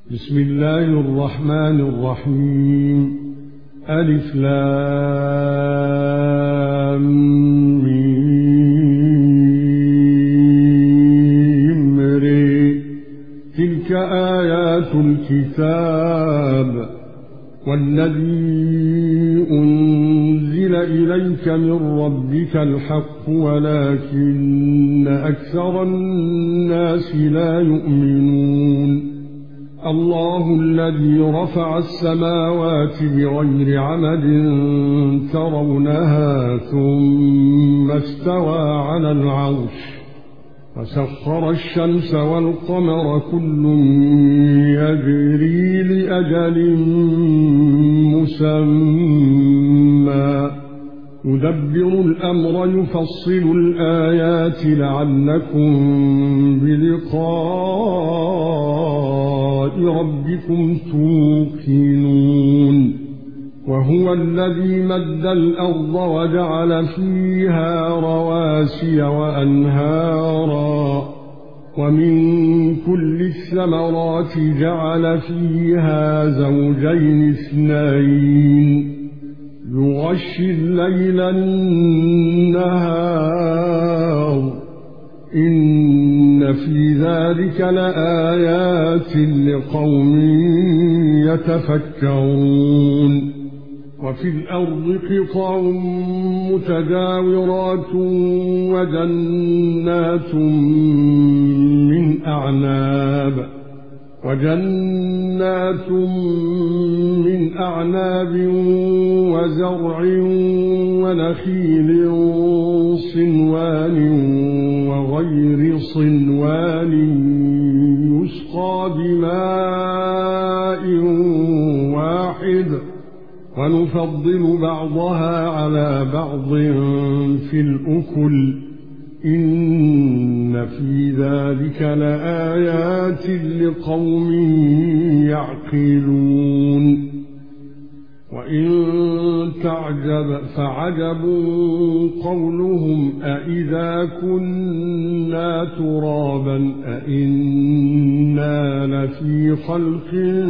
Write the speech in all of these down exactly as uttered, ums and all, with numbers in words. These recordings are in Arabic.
بسم الله الرحمن الرحيم. ألف لام ميم ري. تلك آيات الكتاب والذي أنزل إليك من ربك الحق ولكن أكثر الناس لا يؤمنون. الله الذي رفع السماوات بغير عمد ترونها ثم استوى على العرش وسخر الشمس والقمر كل يجري لأجل مسمى يدبر الأمر يفصل الآيات لعلكم بلقاء ربكم توقنون. وهو الذي مد الأرض وجعل فيها رواسي وأنهارا ومن كل الثمرات جعل فيها زوجين اثنين يغشي الليل النهار إن في ذلك لآيات لقوم يتفكرون. وفي الأرض قطع متجاورات وجنات من أعناب وجنات من أعناب وزرع ونخيل صنوان وغير صنوان يسقى بماء واحد ونفضل بعضها على بعض في الأكل إن في ذلك لآيات لقوم يعقلون. وإن تعجب فعجب قولهم أإذا كنا ترابا أإنا لفي خلق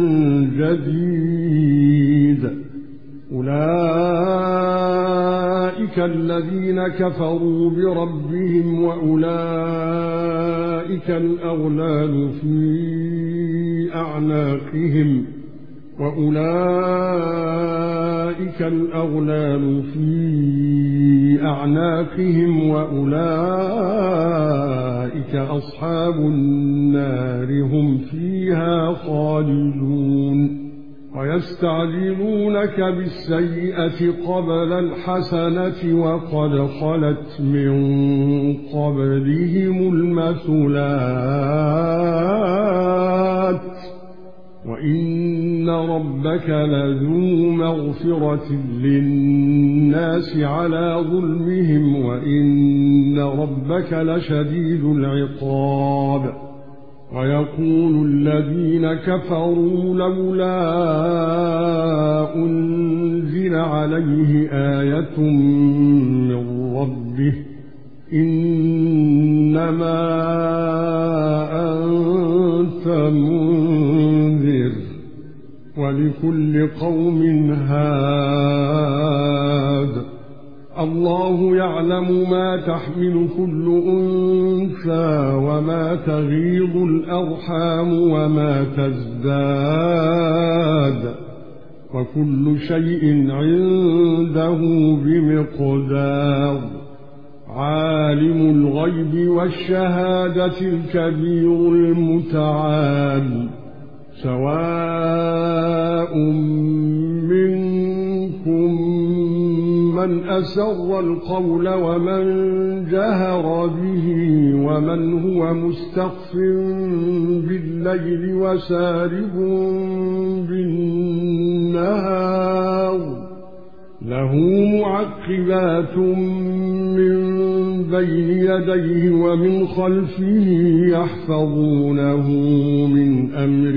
جديد. أولئك الذين كفروا بربهم وأولئك الأغلال في أعناقهم وأولئك الأغلال في أعناقهم وأولئك أصحاب النار هم فيها خالدون. ويستعجلونك بالسيئة قبل الحسنة وقد خلت من قبلهم المثلات وإن ربك لذو مغفرة للناس على ظلمهم وإن ربك لشديد العقاب. ويقول الذين كفروا لولا أنزل عليه آية من ربه إنما أنت منذر ولكل قوم هاد. الله يعلم ما تحمل كل أنثى وما تغيض الأرحام وما تزداد وكل شيء عنده بمقدار. عالم الغيب والشهادة الكبير المتعال. سواء منكم من أسر القول ومن جهر به ومن هو مستخف بالليل وسارب بالنهار له معقبات من بين يديه ومن خلفه يحفظونه من أمر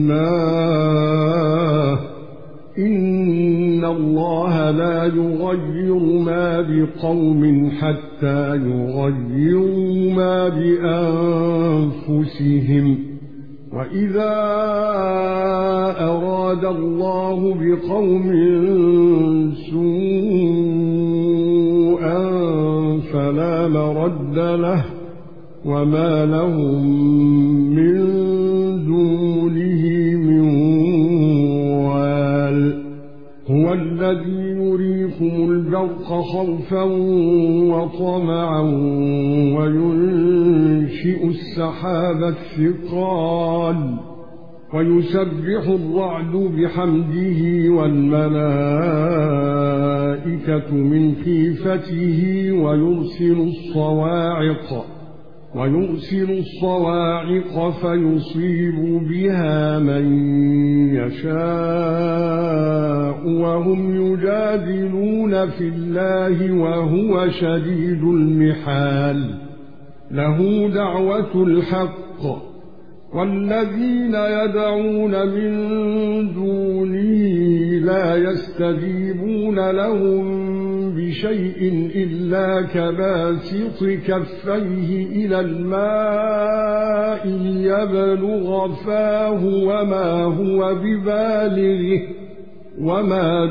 الله إن الله لا يغير ما بقوم حتى يغيروا ما بأنفسهم وَإِذَا أَرَادَ اللَّهُ بِقَوْمٍ سُوءًا فَلَا مَرَدَّ لَهُ وَمَا لَهُم مِّن دُونِهِ مِن وَالٍ هُوَ الَّذِي يُرِيكُمُ الْبَرْقَ خَوْفًا وَطَمَعًا وَيُنشِئُ السَّحَابَ الثِّقَالَ وَيُسَبِّحُ الرَّعْدُ بِحَمْدِهِ وَالْمَلَائِكَةُ مِنْ خِيفَتِهِ وَيُرْسِلُ الصَّوَاعِقَ وَيُرْسِلُ الصَّوَاعِقَ فَيُصِيبُ بِهَا مَن يَشَاءُ وَهُمْ يُجَادِلُونَ فِي اللَّهِ وَهُوَ شَدِيدُ الْمِحَالِ لَهُ دَعْوَةُ الْحَقِّ وَالَّذِينَ يَدْعُونَ مِن دُونِهِ لَا يَسْتَجِيبُونَ لَهُم بِشَيْءٍ إِلَّا كَبَاسِطِ كَفَّيْهِ إِلَى الماء ليبلغ فاه وما هو ببالغه وما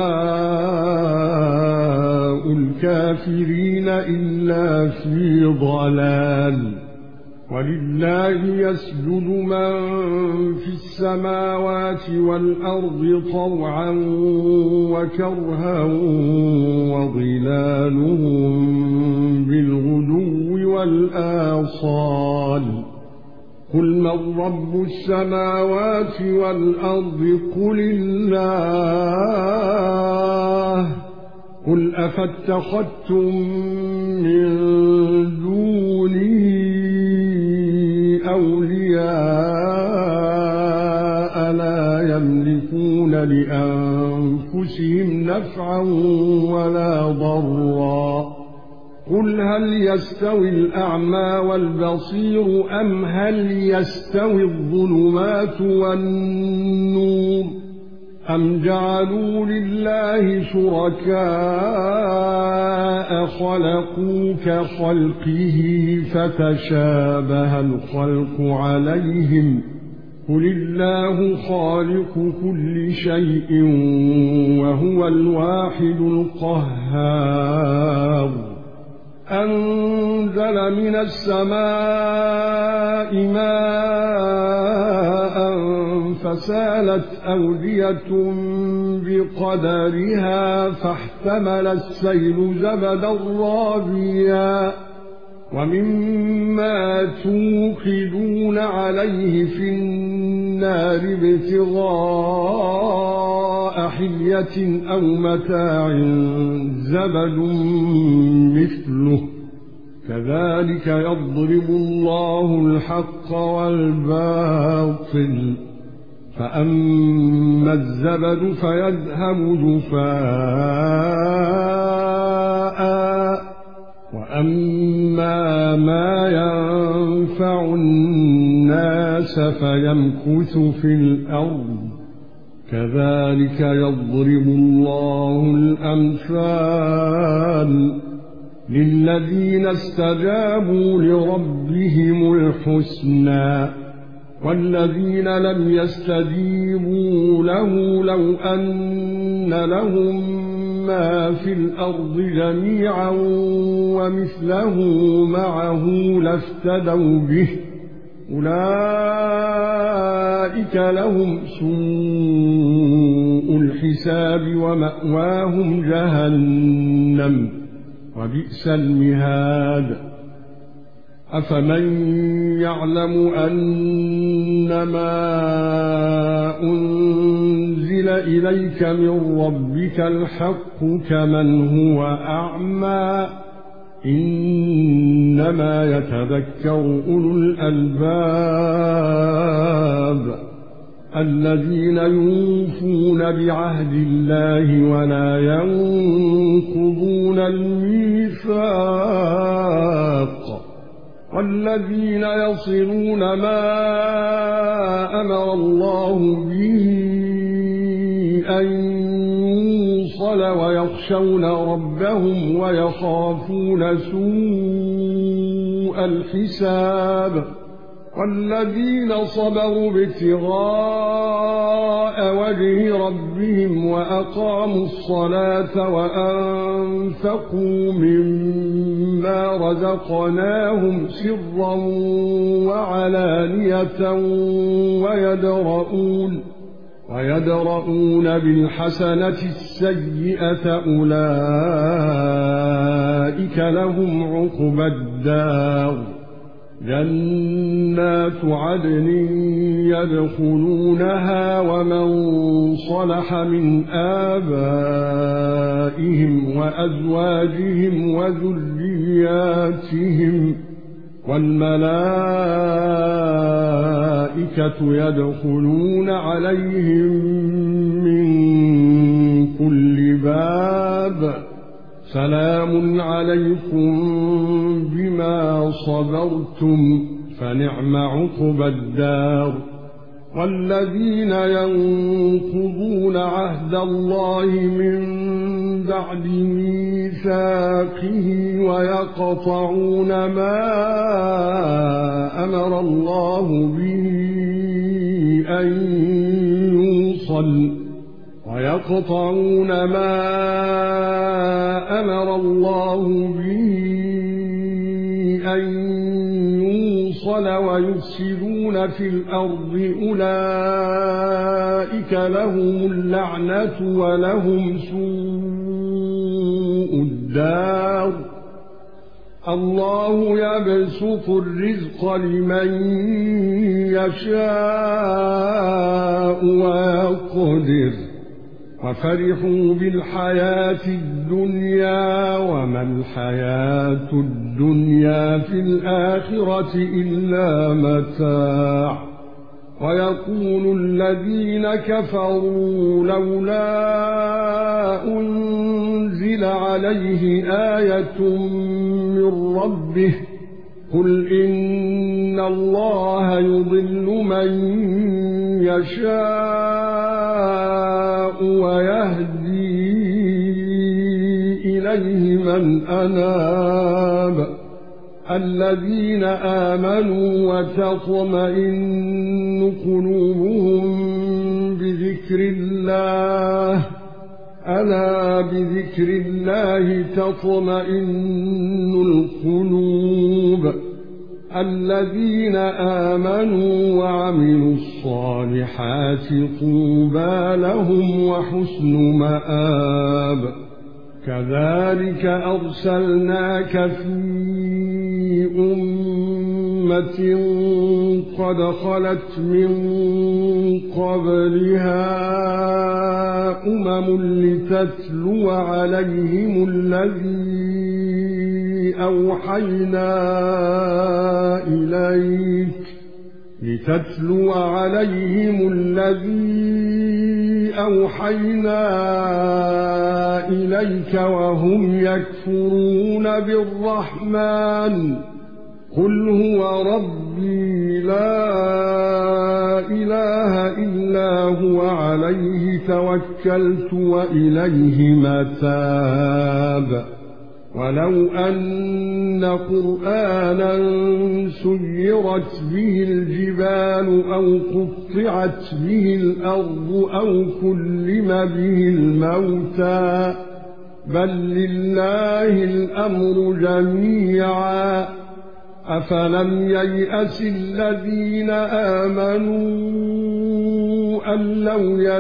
دعاء الكافرين إلا في ضلال وَلِلَّهِ يَسْجُدُ مَن فِي السَّمَاوَاتِ وَالْأَرْضِ طَوْعًا وَكَرْهًا وَظِلَالُهُم بِالْغُدُوِّ وَالْآصَالِ قُلْ مَن رَّبُّ السَّمَاوَاتِ وَالْأَرْضِ قُلِ اللَّهُ قُلْ أَفَاتَّخَذْتُم مِّن دُونِهِ أَوْلِيَاءَ لَا يَمْلِكُونَ لِأَنفُسِهِمْ نَفْعًا وَلَا ضَرًّا قُلْ هَلْ يَسْتَوِي الْأَعْمَى وَالْبَصِيرُ أَمْ هَلْ يَسْتَوِي الظُّلُمَاتُ وَالنُّورُ أَمْ جَعَلُوا لِلَّهِ شُرَكَاءَ خَلَقُوا كَخَلْقِهِ فَتَشَابَهَ الْخَلْقُ عَلَيْهِمْ قُلِ اللَّهُ خَالِقُ كُلِّ شَيْءٍ وَهُوَ الْوَاحِدُ الْقَهَّارُ أَنزَلَ مِنَ السَّمَاءِ مَاءً فَسَالَتْ أَوْدِيَةٌ بِقَدَرِهَا فَاحْتَمَلَ السَّيْلُ زَبَدًا رَّابِيًا وَمِمَّا تُوقِدُونَ عَلَيْهِ فِي النَّارِ ابْتِغَاءَ حِلْيَةٍ أَوْ مَتَاعٍ زَبَدٌ مِثْلُهُ كَذَلِكَ يَضْرِبُ اللَّهُ الْحَقَّ وَالْبَاطِلَ فَأَمَّا الزَّبَدُ فَيَذْهَبُ جُفَاءً وَأَمَّا مَا يَنفَعُ النَّاسَ فَيَمْكُثُ فِي الْأَرْضِ كَذَلِكَ يَضْرِبُ اللَّهُ الْأَمْثَالَ لِلَّذِينَ اسْتَجَابُوا لِرَبِّهِمُ الْحُسْنَى وَالَّذِينَ لَمْ يَسْتَجِيبُوا لَهُ لَوْ أَنَّ لَهُم مَّا فِي الْأَرْضِ جَمِيعًا وَمِثْلَهُ مَعَهُ لَافْتَدَوْا بِهِ أُولَئِكَ لَهُمْ سُوءُ الْحِسَابِ وَمَأْوَاهُمْ جَهَنَّمُ وَبِئْسَ الْمِهَادُ أَفَمَن يَعْلَمُ أَنَّمَا أُنزِلَ إِلَيْكَ مِن رَّبِّكَ الْحَقُّ كَمَنْ هُوَ أَعْمَى إِنَّمَا يَتَذَكَّرُ أُولُو الْأَلْبَابِ الَّذِينَ يُوفُونَ بِعَهْدِ اللَّهِ وَلَا يَنقُضُونَ الْمِيثَاقَ وَالَّذِينَ يَصِلُونَ مَا أَمَرَ اللَّهُ بِهِ أَن يُوصَلَ وَيَخْشَوْنَ رَبَّهُمْ وَيَخَافُونَ سُوءَ الْحِسَابِ والذين صبروا ابتغاء وجه ربهم وأقاموا الصلاة وأنفقوا مما رزقناهم سرا وعلانية ويدرؤون ويدرؤون بالحسنة السيئة أولئك لهم عقبى الدار جنات عدن يدخلونها ومن صلح من آبائهم وأزواجهم وذرياتهم والملائكة يدخلون عليهم من كل باب سلام عليكم بما صبرتم فنعم عقبى الدار والذين ينقضون عهد الله من بعد ميثاقه ويقطعون ما أمر الله به أن يوصل ويقطعون ما أمر الله به أن يوصل ويفسدون في الأرض أولئك لهم اللعنة ولهم سوء الدار الله يبسط الرزق لمن يشاء ويقدر وفرحوا بالحياة الدنيا وما الحياة الدنيا في الآخرة إلا متاع ويقول الذين كفروا لولا أنزل عليه آية من ربه قل إن الله يضل من يشاء ويهدي إليه من أناب الذين آمنوا وتطمئن قلوبهم بذكر الله ألا بذكر الله تطمئن القلوب الذين آمنوا وعملوا الصالحات طوبى لهم وحسن مآب كذلك أرسلناك في أمة قد خلت من قبلها أمم لتتلو عليهم الذي أوحينا إليك لتتلو عليهم الذي أوحينا إليك وهم يكفرون بالرحمن قل هو ربي لا إله إلا هو عليه توكلت وإليه متاب ولو أن قرآنا سيرت به الجبال أو قطعت به الأرض أو كلم به الموتى بل لله الأمر جميعا أفلم ييأس الذين آمنوا أن لو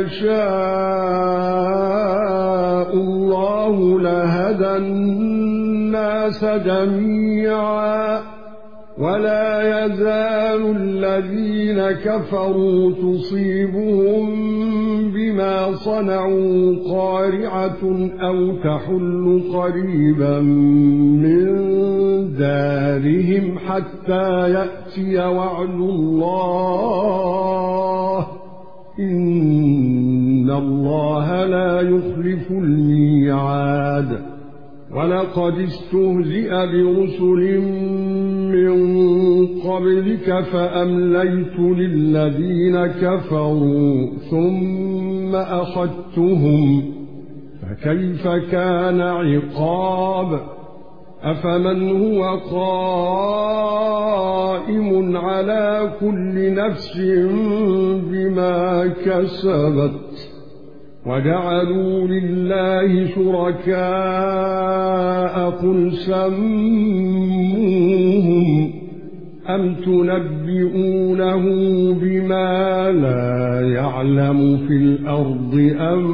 يشاء الله لهدى الناس جميعا ولا يزال الذين كفروا تصيبهم بما صنعوا قارعة أو تحل قريبا من دارهم حتى يأتي وعد الله إن الله لا يخلف الميعاد ولقد استهزئ برسل من قبلك فأمليت للذين كفروا ثم أخذتهم فكيف كان عقاب أفمن هو قائم على كل نفس بما كسبت وجعلوا لله شركاء قل سموهم أم تنبئونه بما لا يعلم في الأرض أم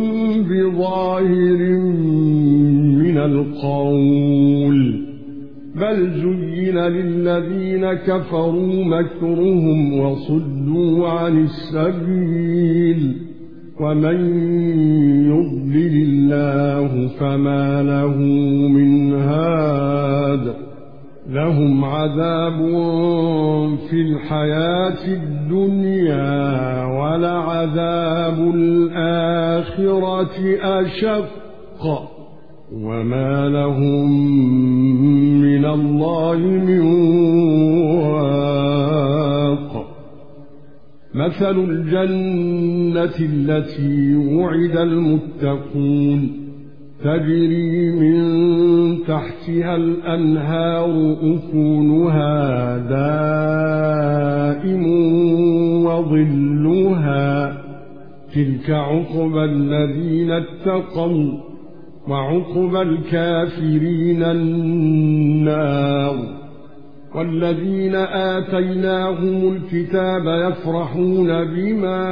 بظاهر من القول بل زين للذين كفروا مكرهم وصدوا عن السبيل ومن يضلل الله فما له من هاد لهم عذاب في الحياة الدنيا ولعذاب الآخرة أشق وما لهم من الله من واق مثل الجنة التي وعد المتقون تجري من تحتها الأنهار أكلها دائم وظلها تلك عقبى الذين اتقوا وعقبى الكافرين النار والذين آتيناهم الكتاب يفرحون بما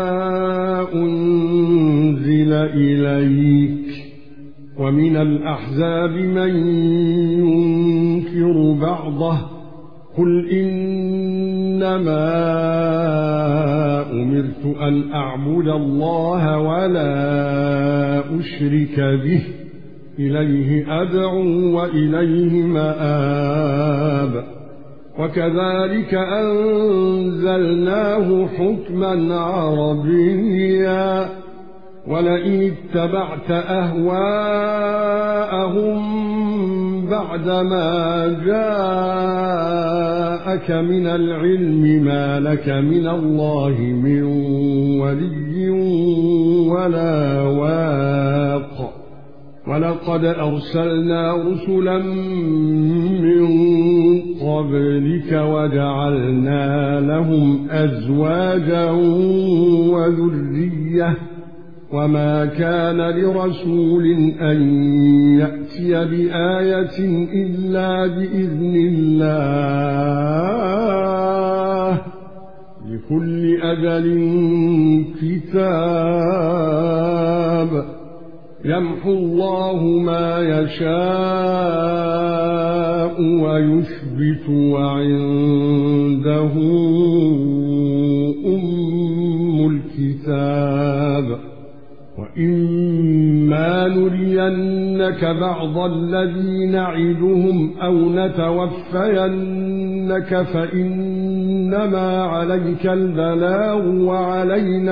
أنزل إليك ومن الأحزاب من ينكر بعضه قل إنما أمرت أن أعبد الله ولا أشرك به إليه أدعو وإليه مآب وكذلك أنزلناه حكما عربيا ولئن اتبعت أهواءهم بعدما جاءك من العلم ما لك من الله من ولي ولا واق ولقد أرسلنا رسلا من قبلك وجعلنا لهم أزواجا وذرية وما كان لرسول أن يأتي بآية إلا بإذن الله لكل أجل كتاب يمحو الله ما يشاء ويثبت وعنده أم الكتاب وإما نرينك بعض الذي نعدهم أو نتوفينك فإنما عليك البلاغ وعلينا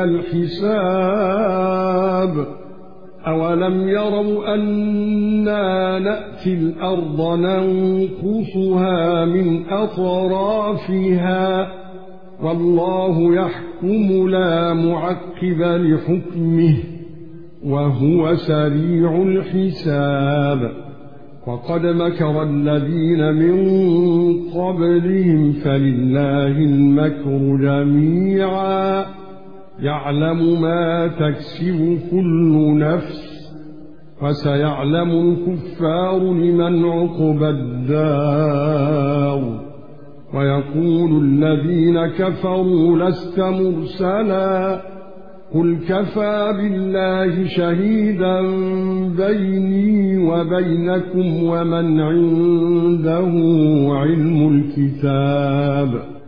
الحساب أولم يروا أنا نأتي الأرض ننقصها من أطرافها والله يحكم لا معقب لحكمه وهو سريع الحساب وقد مكر الذين من قبلهم فلله المكر جميعا يعلم ما تكسب كل نفس وسيعلم الكفار لمن عقبى الدار ويقول الذين كفروا لست مرسلا قل كفى بالله شهيدا بيني وبينكم ومن عنده علم الكتاب